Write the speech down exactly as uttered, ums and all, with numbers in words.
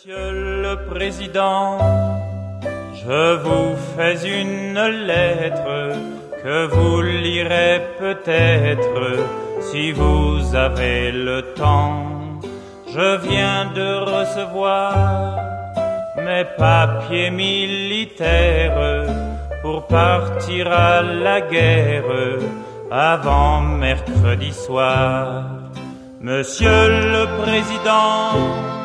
Monsieur le Président, je vous fais une lettre que vous lirez peut-être si vous avez le temps. Je viens de recevoir mes papiers militaires pour partir à la guerre avant mercredi soir. Monsieur le Président,